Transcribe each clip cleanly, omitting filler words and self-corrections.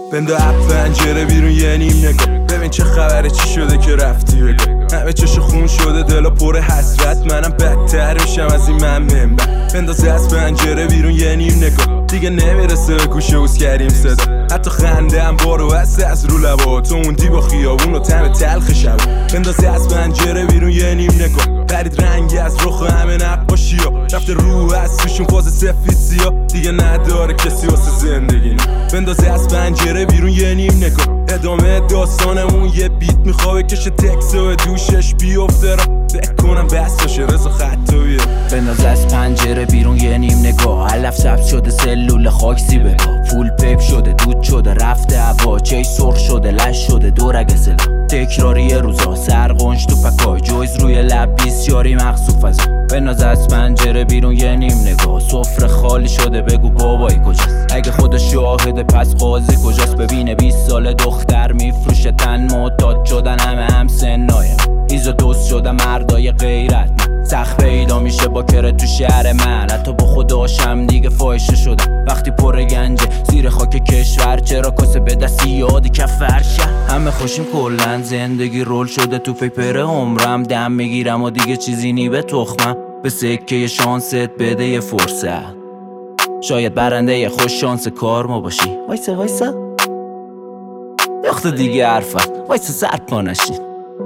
بنده اپ پنجره بیرون یه نیم نگاه، ببین چه خبره چی شده که رفتی بگو. همه چش خون شده دلا پر حسرت، منم بدتر میشم از این منبع. بنداز از پنجره بیرون یه نیم نگاه، دیگه نمیرسه به گوشه اوز کریم صدا. حتی خنده هم بارو بسته از رو لبا، تو موندی با خیابون و طعم تلخ شبا. بنداز از پنجره بیرون یه نیم نگاه، پرید رنگی از رخ همه نقاشیا، رفته رو از توشون فاز سفید سیاه، دیگه نداره کسی واسه زندگی نه. بنداز از پنجره بیرون یه نیم نگاه، ادامه داستانمون یه بیت میخواه بکشه تکس و دوشش بیفته را فکر کنم بس باشه رضا خطو بیه. بنداز از پنجره بیرون یه نیم نگاه، علف سبز شده سلول خاک سیبه فول پیپ شده دود شده رفته هوا، چی سرخ شده لش شده دورگ سلا، تکراری روزا سرقنج تو پکای جویز روی لب بیسیاری مخصوف ازا. بنداز از پنجره بیرون یه نیم نگاه، سفره خالی شده بگو بابایی کجاست، اگه خدا شاهده پس قاضی کجاست. ببینه 20 سال دختر میفروشه تن معتاد شدن همه سنای ایزو دوست شدن مردای غیرت سخت پیدا میشه با کره تو شهر من، حتی با خداشم دیگه فاحشه شدم وقتی پر گنجه زیر خاک کشور، چرا کاسه به دستی یادی که فرشه. همه خوشیم کلن زندگی رول شده تو پیپر عمرم، دم میگیرم و دیگه چیزی نی به تخمم، به سکه شانست بده یه فرصت، شاید برنده یه خوش شانس کار ما باشی. وایسا یخت دیگه حرفت وایسا سر پا نشین.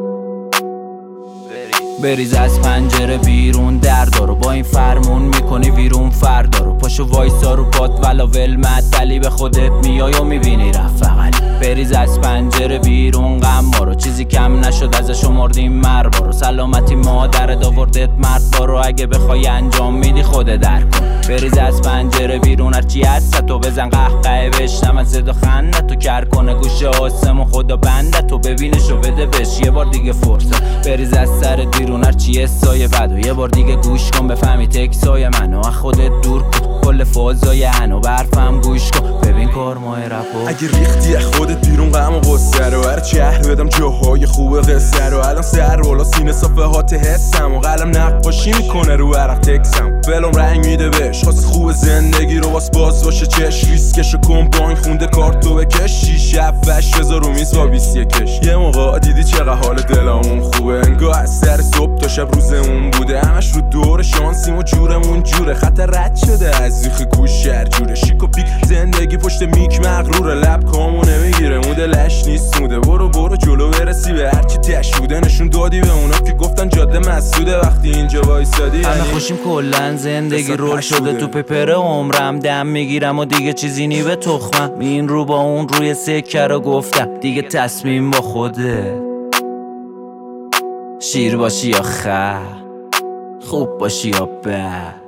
بریز از پنجره بیرون دردارو، با این فرمون میکنی ویرون فردارو، پاشو وایسا رو پات ولا ولمت به خودت میای و میبینی رفقلی. بریز از پنجره بیرون غمارو، چیزی کم نشد ازش مردیم مربارو، سلامتی مادرت آوردت مرد بارو، اگه بخوای انجام میدی خودت در کن. بریز از پنجره بیرون هرچی هست تو بزن قهقه بشنم از صدا خنده تو کر کنه گوشه آسمون خدا بنده تو ببینش و بده بهش یه بار دیگه فرصت. بریز از سر بیرون هرچی سایه بد و یه بار دیگه گوش کن بفهمی تکسای منو از خودت دور کن، کل فازای هنو برفم گوش کن ببین کار ماه رپو. اگه ریختی خودت بیرون غم و غصه رو، هر چهر بدم جاهای خوب قصه رو، الان سر بالا سینه صفحات حسم و قلم نقاشی میکنه رو ورق تکسم، فلم رنگ میده بهش خواست خوب زندگی رو واس باز باشه چش، ریسکشو کن بانک خونده کارتو بکش، 6 7 8 بذار رو میز با 21 کش. یه موقع دیدی چقدر حال دلمون خوبه، انگار از سر صبح تا شب روزمون بوده، همش رو دور شانسیم و جورمون جوره، خط رد شده از زیخ گوش شر جوره، شیک و پیک زندگی پشت میک مغروره، لب کامو نمیگیره موده لش نیست موده، برو جلو برسی به هرچی تش بوده، نشون دادی به اونا که گفتن جاده مسدوده، وقتی اینجا وایسادی همه خوشیم کلن زندگی رول شده تو پیپر عمرم، دم میگیرم و دیگه چیزی نی به تخمم، این رو با اون روی سکه رو گفتم دیگه تصمیم با خوده، شیر باشی یا خر خوب باشی یا بد.